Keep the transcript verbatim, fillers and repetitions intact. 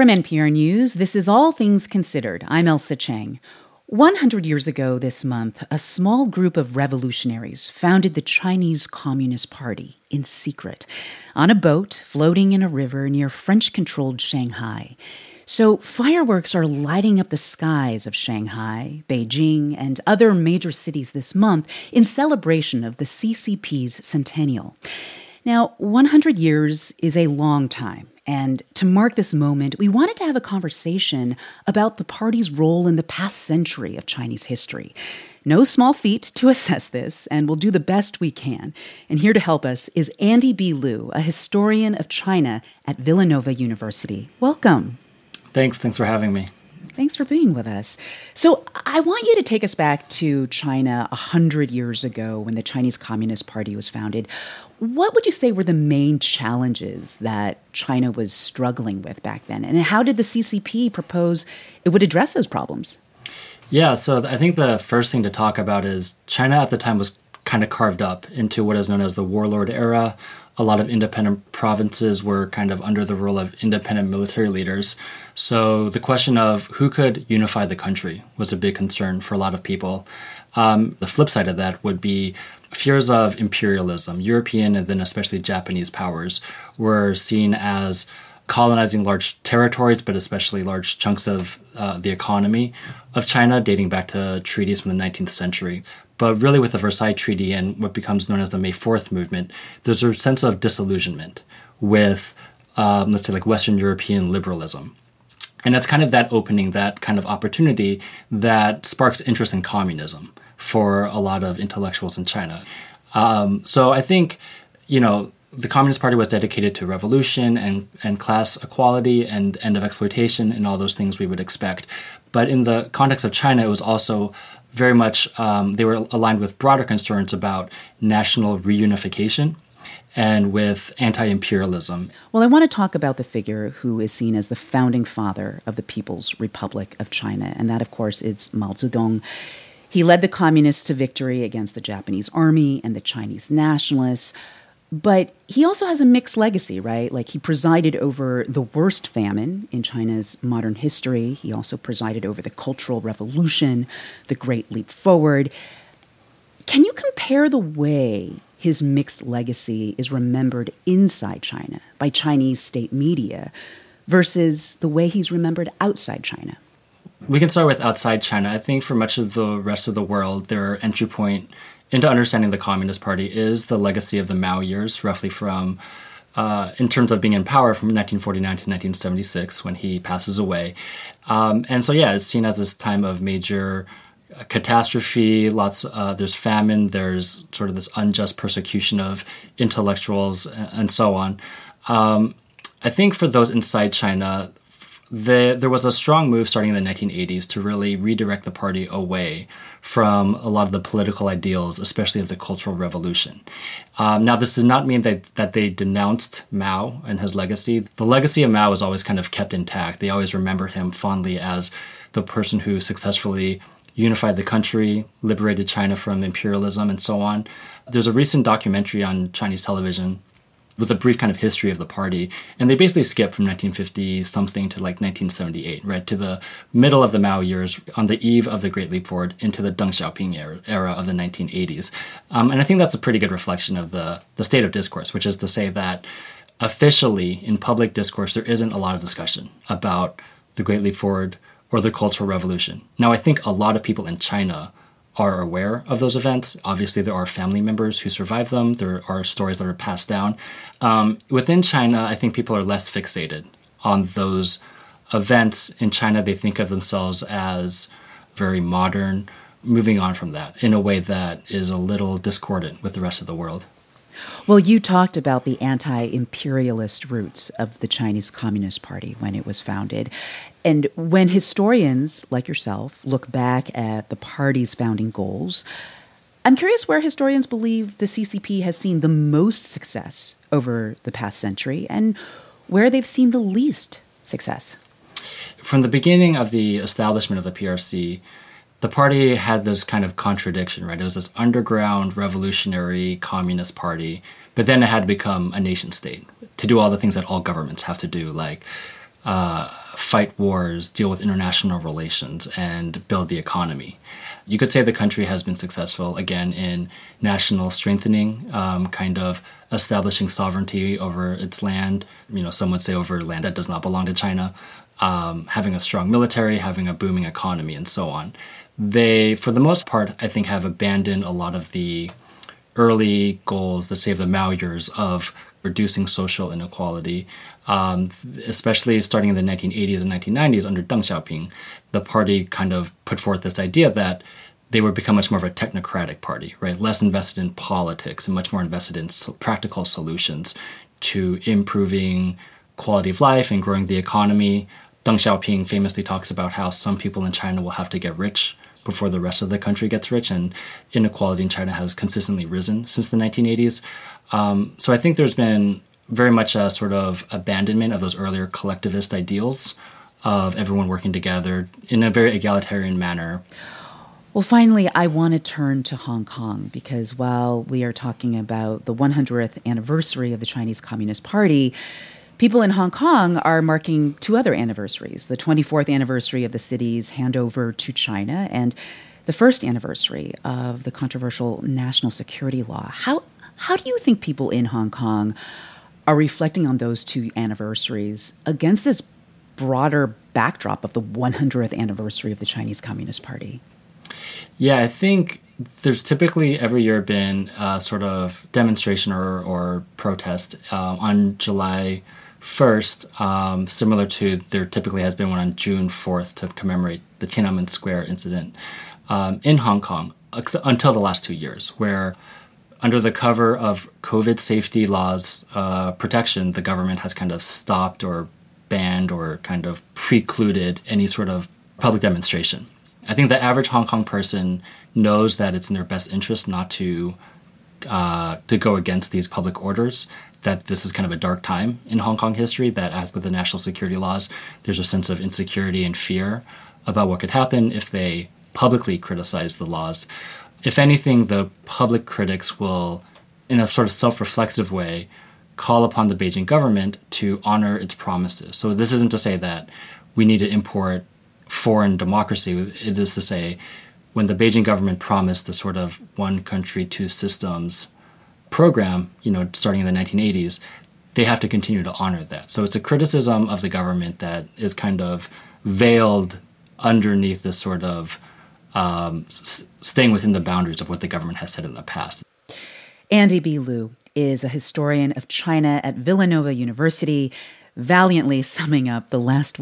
From N P R News, this is All Things Considered. I'm Elsa Chang. one hundred years ago this month, a small group of revolutionaries founded the Chinese Communist Party in secret on a boat floating in a river near French-controlled Shanghai. So fireworks are lighting up the skies of Shanghai, Beijing, and other major cities this month in celebration of the C C P's centennial. Now, one hundred years is a long time. And to mark this moment, we wanted to have a conversation about the party's role in the past century of Chinese history. No small feat to assess this, and we'll do the best we can. And here to help us is Andy B. Liu, a historian of China at Villanova University. Welcome. Thanks. Thanks for having me. Thanks for being with us. So I want you to take us back to China one hundred years ago when the Chinese Communist Party was founded. What would you say were the main challenges that China was struggling with back then? And how did the C C P propose it would address those problems? Yeah, so I think the first thing to talk about is China at the time was kind of carved up into what is known as the warlord era. A lot of independent provinces were kind of under the rule of independent military leaders. So the question of who could unify the country was a big concern for a lot of people. Um, the flip side of that would be fears of imperialism. European and then especially Japanese powers were seen as colonizing large territories, but especially large chunks of uh, the economy of China, dating back to treaties from the nineteenth century. But really with the Versailles Treaty and what becomes known as the May fourth movement, there's a sense of disillusionment with, um, let's say, like Western European liberalism. And that's kind of that opening, that kind of opportunity that sparks interest in communism for a lot of intellectuals in China. Um, so I think, you know, the Communist Party was dedicated to revolution and, and class equality and end of exploitation and all those things we would expect. But in the context of China, it was also very much, um, they were aligned with broader concerns about national reunification and with anti-imperialism. Well, I want to talk about the figure who is seen as the founding father of the People's Republic of China, and that, of course, is Mao Zedong. He led the communists to victory against the Japanese army and the Chinese nationalists. But he also has a mixed legacy, right? Like he presided over the worst famine in China's modern history. He also presided over the Cultural Revolution, the Great Leap Forward. Can you compare the way his mixed legacy is remembered inside China by Chinese state media versus the way he's remembered outside China? We can start with outside China. I think for much of the rest of the world, their entry point into understanding the Communist Party is the legacy of the Mao years, roughly from, uh, in terms of being in power, from nineteen forty-nine to nineteen seventy-six, when he passes away. Um, and so, yeah, it's seen as this time of major uh, catastrophe. Lots, uh, there's famine, there's sort of this unjust persecution of intellectuals, and, and so on. Um, I think for those inside China, The, there was a strong move starting in the nineteen eighties to really redirect the party away from a lot of the political ideals, especially of the Cultural Revolution. Um, now, this does not mean that, that they denounced Mao and his legacy. The legacy of Mao was always kind of kept intact. They always remember him fondly as the person who successfully unified the country, liberated China from imperialism, and so on. There's a recent documentary on Chinese television with a brief kind of history of the party. And they basically skip from nineteen fifty something to like nineteen seventy-eight, right, to the middle of the Mao years on the eve of the Great Leap Forward into the Deng Xiaoping era, era of the nineteen eighties. Um, and I think that's a pretty good reflection of the, the state of discourse, which is to say that officially in public discourse, there isn't a lot of discussion about the Great Leap Forward or the Cultural Revolution. Now, I think a lot of people in China are aware of those events. Obviously, there are family members who survive them. There are stories that are passed down. Um, within China, I think people are less fixated on those events. In China, they think of themselves as very modern, moving on from that in a way that is a little discordant with the rest of the world. Well, you talked about the anti-imperialist roots of the Chinese Communist Party when it was founded. And when historians like yourself look back at the party's founding goals, I'm curious where historians believe the C C P has seen the most success over the past century and where they've seen the least success. From the beginning of the establishment of the P R C, the party had this kind of contradiction, right? It was this underground revolutionary communist party, but then it had to become a nation state to do all the things that all governments have to do, like uh, fight wars, deal with international relations, and build the economy. You could say the country has been successful, again, in national strengthening, um, kind of establishing sovereignty over its land, you know, some would say over land that does not belong to China, um, having a strong military, having a booming economy, and so on. They, for the most part, I think, have abandoned a lot of the early goals, the save the Mao years, of reducing social inequality, um, especially starting in the nineteen eighties and nineteen nineties under Deng Xiaoping. The party kind of put forth this idea that they would become much more of a technocratic party, right? Less invested in politics and much more invested in so- practical solutions to improving quality of life and growing the economy. Deng Xiaoping famously talks about how some people in China will have to get rich before the rest of the country gets rich, and inequality in China has consistently risen since the nineteen eighties. Um, so I think there's been very much a sort of abandonment of those earlier collectivist ideals of everyone working together in a very egalitarian manner. Well, finally, I want to turn to Hong Kong, because while we are talking about the one hundredth anniversary of the Chinese Communist Party, people in Hong Kong are marking two other anniversaries, the twenty-fourth anniversary of the city's handover to China and the first anniversary of the controversial national security law. How how do you think people in Hong Kong are reflecting on those two anniversaries against this broader backdrop of the one hundredth anniversary of the Chinese Communist Party? Yeah, I think there's typically every year been a sort of demonstration or, or protest uh, on July first, um, similar to there typically has been one on June fourth to commemorate the Tiananmen Square incident um, in Hong Kong ex- until the last two years, where under the cover of COVID safety laws uh, protection, the government has kind of stopped or banned or kind of precluded any sort of public demonstration. I think the average Hong Kong person knows that it's in their best interest not to uh, to go against these public orders, that this is kind of a dark time in Hong Kong history, that as with the national security laws, there's a sense of insecurity and fear about what could happen if they publicly criticize the laws. If anything, the public critics will, in a sort of self-reflexive way, call upon the Beijing government to honor its promises. So this isn't to say that we need to import foreign democracy. It is to say, when the Beijing government promised the sort of one country, two systems program, you know, starting in the nineteen eighties, they have to continue to honor that. So it's a criticism of the government that is kind of veiled underneath this sort of um, s- staying within the boundaries of what the government has said in the past. Andy B. Liu is a historian of China at Villanova University, valiantly summing up the last